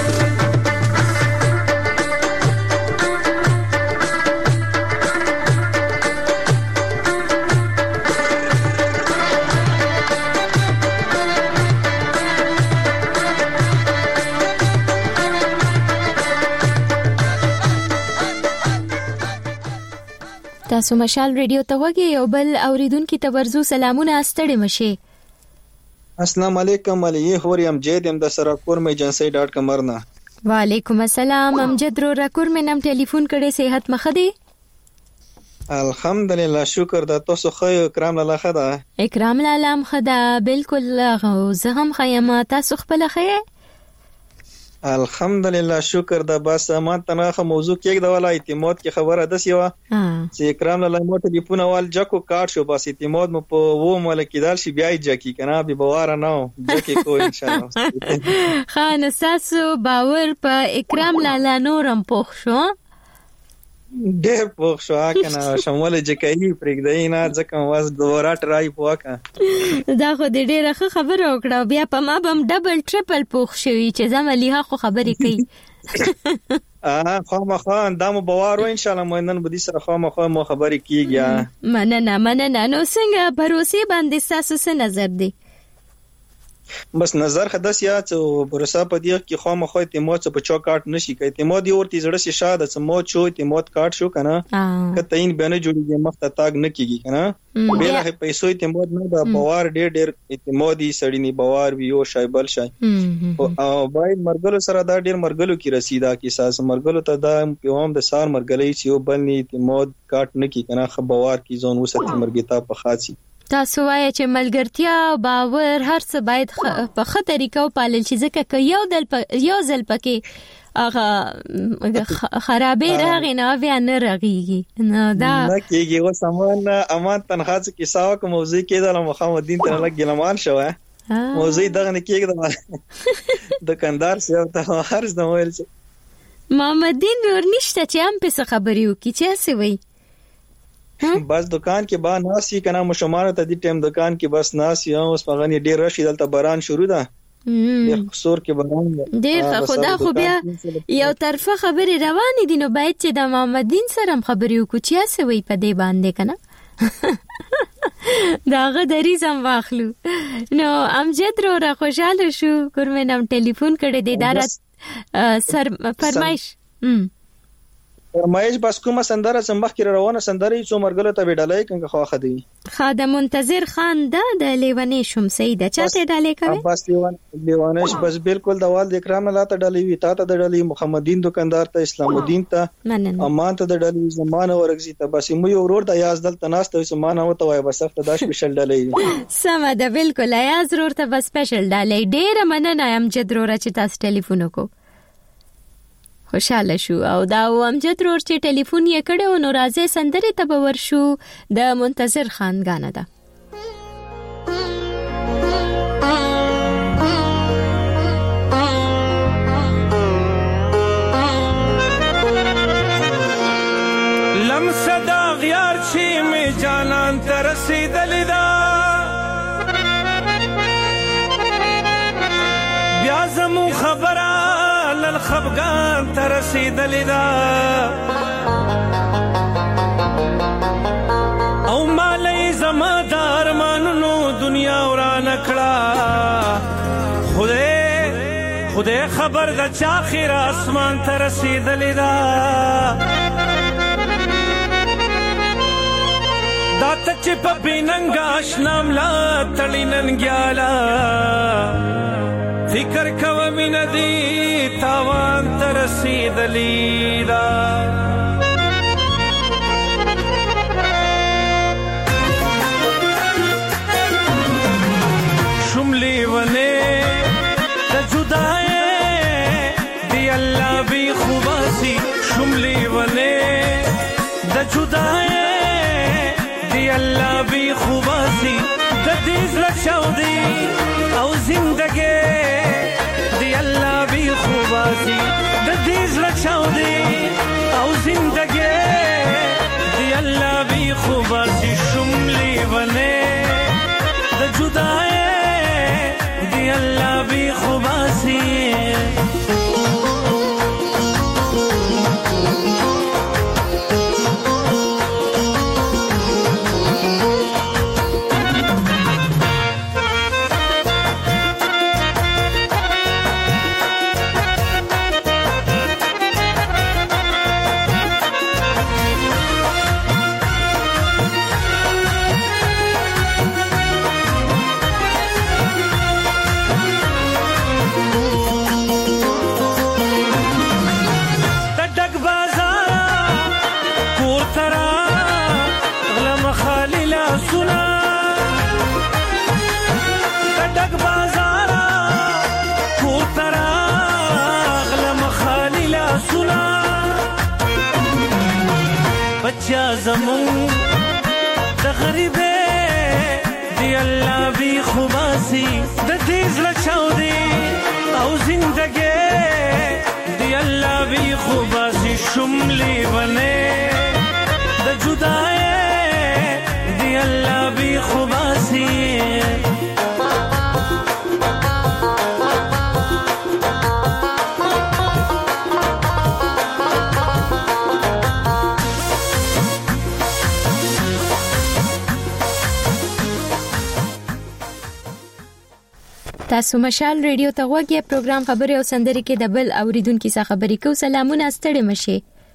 تاسو مشال ریډیو ته وګورئ یو بل اوریدونکو ته ورزو سلامونه ستړي مشه. السلام علیکم علی هوري امجد ام د سراکور میجنسی.com مرنا. وعلیکم السلام امجد رو راکور مې نم ټلیفون کړي صحت مخه دی؟ الحمدلله شکر د تاسو خو اکرام لاله خدا. اکرام لاله خدا بالکل زه هم خیمه تاسو خپل خې. الحمدلله شکر د بس ما تنه موضوع کې د ولا اعتماد کی خبره د سیوا چې اکرام له مو ټلیفون وال جکو کارت شو بس اعتماد مو په وو مل کېدل شي بیا جکی کنه به بواره نو جکی کو ان شاء الله. خان تاسو باور په اکرام لاله نورم پوښ شو ډېر پوښ شو کنه شمول جکی پرګدای نه ځکه واز دوره ټرای پوکا دا خو دې ډېره خبره وکړه بیا په ما بم ډبل ټریپل پوښ شوی چې زملیه خو خبرې کوي. خامخا اندامو باور ان شاء الله موینن بدی سره خامخا مو خبرې کیږي. مننه نو څنګه باروسی باندې تاسو څه نظر دی؟ بس نظر خداس یا چې برسا په دې کې خامخا اعتماد په چا کارت نشي کوي اعتماد یو ورته زړه شي شاده چې مو چو اعتماد کارت شو کنه کته این بنه جوړیږي مخته تاګ نه کیږي کنه بیره پیسو اعتماد نه دا باور ډېر اعتمادي سړی نه باور ویو شایبل شای او باید مرګلو سره دا ډېر مرګلو کې رسیدا کې ساس مرګلو ته دا پیوام د سار مرګلې چې یو بل نه اعتماد کارت نه کی کنه خو باور کی ځون وسته مرګتا په خاصي. تاسو وایي چې ملګرتیا باور هر څه باید په ښه طریقه وپالل شي ځکه که یو ځل پکې هغه خرابې راغی نه بیا نه رغیږي نو دا نه کېږي اوس امان تنخوا کې ساوه که موضوع کېدل محمد دین ته لږ ګلمان شوه موضوع دغه نه کېږي دکاندار سیو ته هرڅ نه ویل چې محمد دین نور نشته چې هم په خبرې وکړي چې څه وایي بس دکان کې با ناسي کنه مشمانه ته دې ټیم دکان کې بس ناسي اوس په غني ډیر راشي دلته باران شروع ده ډیر خسور کې باران ډیر خدا خو بیا یو طرفه خبرې روانې دي نو باید چې د محمد دین سره خبرې وکړو چې څه وایي په دې باندې کنه داغه دریزم واخلو. نو امجد را خوشاله شو کورمه نم ټلیفون کړی دی دارت سر فرمایش بس کومه سندره چې مخکې روانه سندره یې څو مرګله ته وډالای کنه خو خدي خادم منتظر خان د لیوانې شم سیده چاته ډالې کوي بس لیوانش بس بالکل د والد اکرام الله ته ډالې وی تا ته ډالې محمدین دکاندار ته اسلام الدین ته امان ته ډالې زمانه ورغزي ته بس مو یو ورور د یاز دل تناسته زمانه وته وای بس ته دا سپیشل ډالې سم ده بالکل یاز ورور ته بس سپیشل ډالې ډېر مننه ام جدرور چې تاسو ټلیفون وکړو خوشاله شو او دا امجد رور چې ټلیفون یې کړو نو راځي سندرې ته باور شو د منتظر خان غانه ده. لمس دا غیار چې می جانان تر رسیدلې دا بیا زمو خبره خفغان تر رسیدلې دا او مالې زما د ارمانونو دنیا وران کړه خدای خبر د چا خیر اسمان تر رسیدلې دا دا ته چې په بیننګ آشنام لا تړیننګیالا فکر کوه مینه دی تاوان تر رسیدلی دا بچیا زمون د غریبه دی الله بی خوباسی د تیز لچاودی او زندگی دی الله بی خوباسی شملی بنے د جدای دی الله بی خوباسی تاسو مشال ریډیو ته وګورئ پروګرام خبري او سندري کې د بل اوریدونکو څخه خبري کو سلامونه ستړي مشي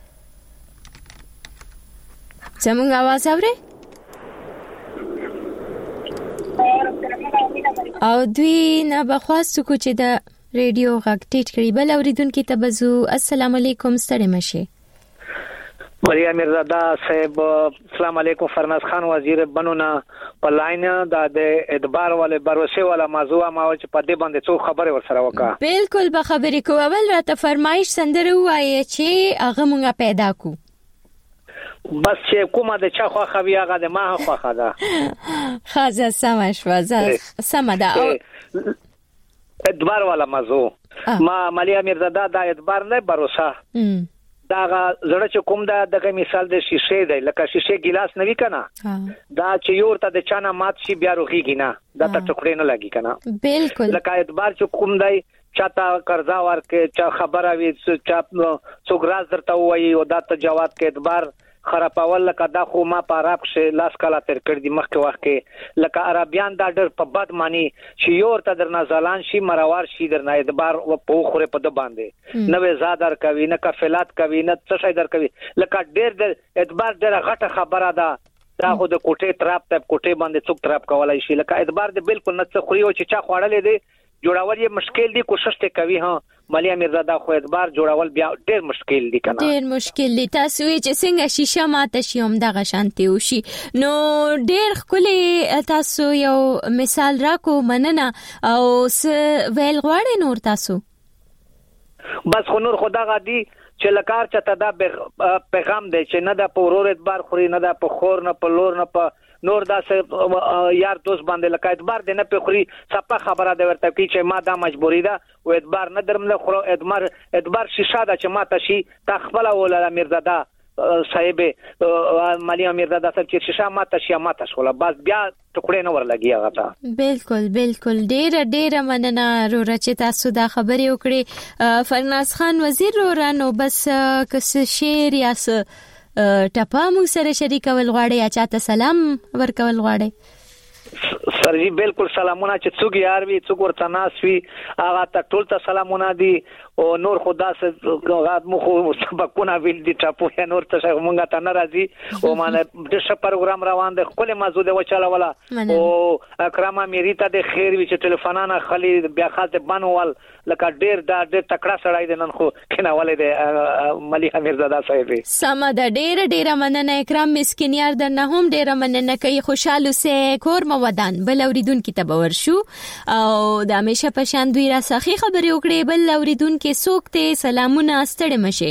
زموږ आवाज اوري او دوی نه بخواستو کو چې د ریډیو غږ ټیټ کړي بل اوریدونکو ته بزو السلام علیکم ستړي مشي ملیا میرزاده صاحب السلام علیکم فرناز خان وزیر بنونا په لاین د اعتبار والے بروسه والا موضوع ما چې په دې باندې څو خبره ورسره وکړه بالکل به خبرې کو اول راته فرمایش سندره وایي چې هغه مونږه پیدا کو بس چې کومه د چا خو خوي هغه د ما خو خدا خازه سمشوازه سمدا اعتبار والا موضوع ما ملیا میرزاده د اعتبار نه بروسه دا زړه چې کوم دا دغه مثال د شیشه دی لکه شیشه ګلاس نه وی کنه دا چې یور ته د چانه مات شي بیا روغیږي نه دا ته ټکړې نه لګي کنه بالکل لکه اعتبار چې کوم دی چاته قرضا ورکې چا خبره وي چا څوک راز درته وایي او دا ته جواب کې اعتبار خرابول لکه دا خو ما په عرب شه لاس کلا تر کړ دي مخکې وخت کې لکه عربيان دا ډېر په بد معنی چې یور ته درنه زلان شي مروار شي درنه اعتبار په خوره په د باندې نو زادر کوي نه کفلات کوي نه څه شي در کوي لکه ډېر اعتبار ډېر غټه خبره ده دا خو د کوټې تراب ته کوټې باندې څوک تراب کولای شي لکه اعتبار دې بالکل نه څه خوري او چې چا خوړلې دي جوړاول یې مشکل دي کوشش ته کوي ها ملیا میرزاده خو اعتبار جوړاول بیا ډېر مشکل دي کنه ډېر مشکل دي تاسو چې څنګه شیشه ماته شي هم دغه شانتي وشي نو ډېر خولي تاسو یو مثال راکو مننه او ویل غواړي نور تاسو بس خو نور خدا غدي چې لکار چته دا پیغام دی چې نه د پورور اعتبار خوري نه د پخور نه په لور نه په نور دا یار دوست باندې لکه اعتبار دې نه پخوري صفه خبره دی ورته کی چې ما دا مجبوری ده او اعتبار نه درم له خورو اعتبار شیشه ده چې ما تشي تخبل ولا میرزاده صاحب ملیا میرزاده صاحب چې شیشه ما تشي ما تشوله بس بیا ټکړې نه ورلګي هغه ته بالکل ډېر مننه رورا چې تاسو دا خبرې وکړې فرناز خان وزیر رورا نو بس کس شعر یا ټپه مو سره شریکول غواړي یا چاته سلام ورکول غواړي سر جی بالکل سلامونه چې څوک یار وي څوک ورته ناس وي هغه ته ټول ته سلامونه دي او نور خدا سره مو خو سبقونه ویل دي ټاپو یا نور څه مونږه ته ناراضي او مانه د ش پروګرام روان دی خپل موضوع دی وچاله ولا او اکرامه میریته د خیر وی چې ټلیفونانه خلی بیا خاطه بنوال لکه ډیر تکړه سړی دی نن خو کیناولې دی ملیا میرزاده صاحب سم دا ډیر مننه اکرام مسکینیار د نه هم ډیر مننه کوي خوشاله سه کور مودان بل اوریدونکو ته باور شو او د همیشه په شان دوی را سخی خبرې وکړي بل اوریدونکو څوک ته سلامونه ستړي مشه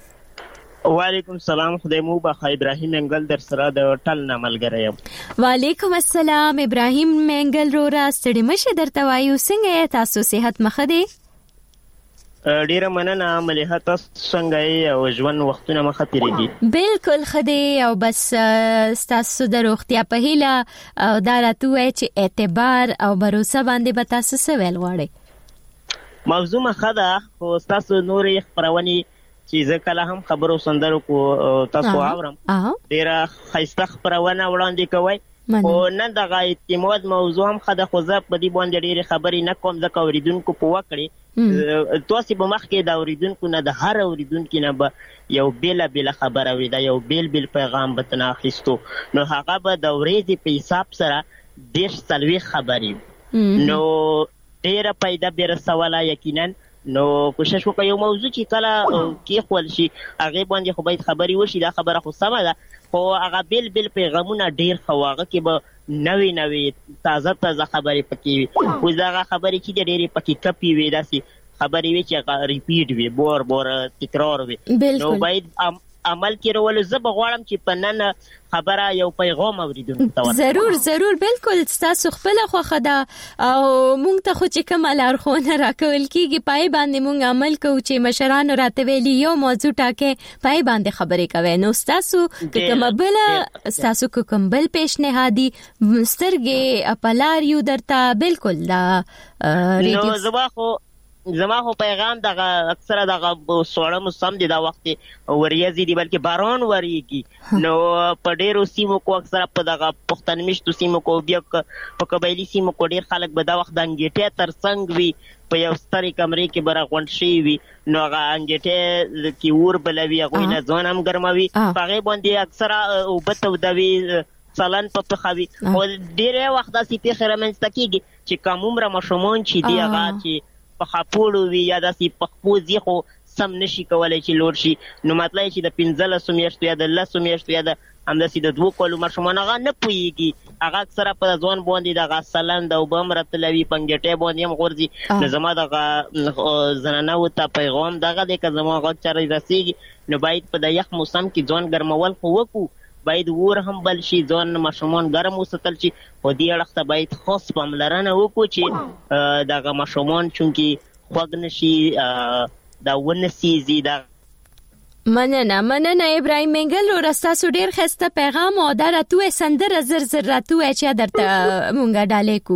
وعلیکم السلام خدای مو بخا ابراهیم منګل در سره د ټل نملګری یم وعلیکم السلام ابراهیم منګل رو را ستړي مشه درته وایو څنګه تاسو صحت مخه دی ډیره مننه مليحه تاسو څنګه او ژوند وختونه مخه تیریږي بالکل خدای او بس تاسو د روغتیا په هیله او دا راتوي چې اعتبار او باور باندې به تاسو سوال غواړي موضوع مخه ده خو تاسو نورې خبرونی چې ځکه هم خبرو سندرو کو تاسو اورم ډیره خیسته خبرونه وړاندې کوي او نن دغه اعتماد موضوع هم خده خو زه په دې باندې ډیره خبرې نه کوم ځکه اوریدونکو په وکړي تاسو به مخکې د اوریدونکو نه د هر اوریدونکو نه به یو بیل خبره وي دا یو بیل پیغام به تناخستو نو هغه به د ورېدې په حساب سره ډېر سلوي خبرې نو ډیره پیدا بیر سواله یقینا نو کوشش وکړئ یو موضوع چې کله کې خپل شي هغه باندې خو باید خبري وشي دا خبره خو سمه ده خو هغه بیل پیغامونه ډیر خواغه کې به نوې تازه خبرې پکې وي او دا خبرې چې ډېرې پکې کپی وي داسې خبرې وي چې ریپیټ وي بور تکرار وي نو باید عمل کړول. زه به غواړم چې په نن خبره یو پیغام اوریدونکو ته ضرور بالکل تاسو خپل خوخه ده او مونږ ته خو چې کوم لارښوونه راکول کیږي پای باندې مونږ عمل کوو چې مشرانو راته ویلي یو موضوع ټاکه پای باندې خبرې کوي. نو تاسو کوم بل پیشنهادي سترګې خپلار یو درته بالکل دا نو زما خو پیغام دغه اکثره دغه سوړه موسم دی دا وخت وریځي دی بلکې باران وریږي. نو په ډیرو سیمو کو اکثره په دغه پښتون میشتو سیمو کو بیا په قبایلی سیمو کو ډیر خلک به دا وخت د انګیټه ترڅنګ وي په یو ستري کمرې کې برغونډ شي وي. نو هغه انګیټه کې ور بلوي هغه نه ځوان هم ګرموي هغه باندې اکثره وبته دوي سالن په خوي او ډیره وخت داسې پیښه رامنځته کیږي چې کومره مشمون چې دی هغه چې په خپلو وی یا داسې په خپوزي خو سم نشي کولای چې لور شي. نو مطلب چې د 15 میاشتو یا د 10 میاشتو یا د همداسې د 2 کالو ماشومان هغه نه پوهیږي هغه اکثره په ځوان باندې دغه سلند او بم راتلوي پنګټې باندې هم غورځي. نو زما دغه زنانه ته پیغام دغه د زما غږ چاري رسیږي نو باید په د یخ موسم کې ځوان ګرمول خو وکړو باید ور هم بل شي ځوان ماشومان ګرم وساتل شي او دې اړخ ته باید خاص پاملرنه وکړو چې دغه ماشومان چونکی خوګ نشي دا ونسيزي دا مننه ابراهیم منګل ورستاسو ډیر خسته پیغام او دا راتوې سندره زر راتوې چې درته مونږه ډالې کو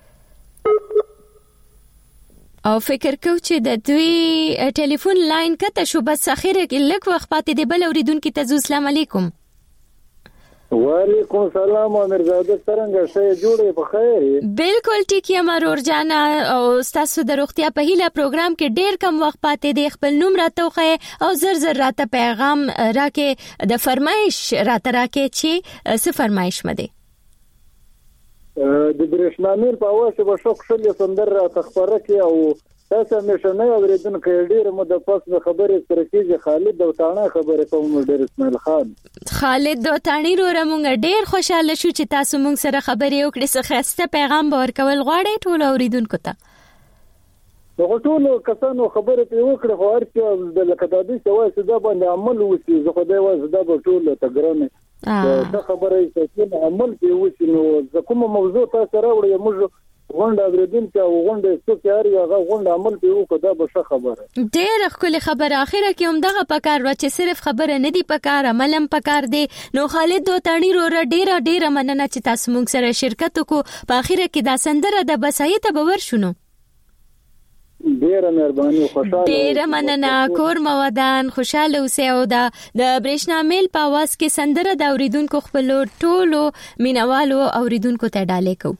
او فکر کو چې د دوی ټلیفون لاین کته شو بس اخیره کې لک وخت پاتې دی بل اوریدونکو ته السلام علیکم. وعلیکم السلام امرزاده څنګه شې جوړې په خیر؟ بالکل ټیک یم مرور جان او تاسو د روغتیا په هیله پروګرام کې ډیر کم وخت پاتې دی خپل نوم راته او زر راته پیغام راکې د فرمایش راته چې څه فرمایش مده د برېښنامیر په واسه به شوک شلې سندر راته خبره کې او تاسو مشنه اوریدونکو ډیر مده پس خبرې سره کېږي. خالد دوتانه خبره کوم ډیر اسماعیل خان خالد دوتانی مونږ ډیر خوشاله شو چې تاسو مونږ سره خبرې وکړې. څه خسته پیغام ورکول غواړئ ټول اوریدونکو ته؟ ټول کسانو خبرې وکړې خو هر څه د لکدادي سوای سده باندې عمل وسی زه خو دا وځ دا ټول تګرنه دا خبره چې عمل کې وسی نو کوم موضوع تاسو راوړې موږ غونډه اوریدونکو او غونډه څوکاري هغه غونډه عمل کې وکړه دا به ښه خبره ډېر ښکلې خبره. اخیره کې هم دغه پکار و چې صرف خبره نه دی پکار عمل هم پکار دی. نو خالد دوتانی ډېر مننه چې تاسو موږ سره شرکت وکړو. په اخیره کې دا سندره د بسایت به ورشونو. ډېر مهرباني خوشاله ډېر مننه کور مودان خوشاله اوسئ او د برېښنامیل په आवाज کې سندره د اوریدونکو خپل ټولو مینوالو اوریدونکو ته ډالې کو.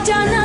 जाना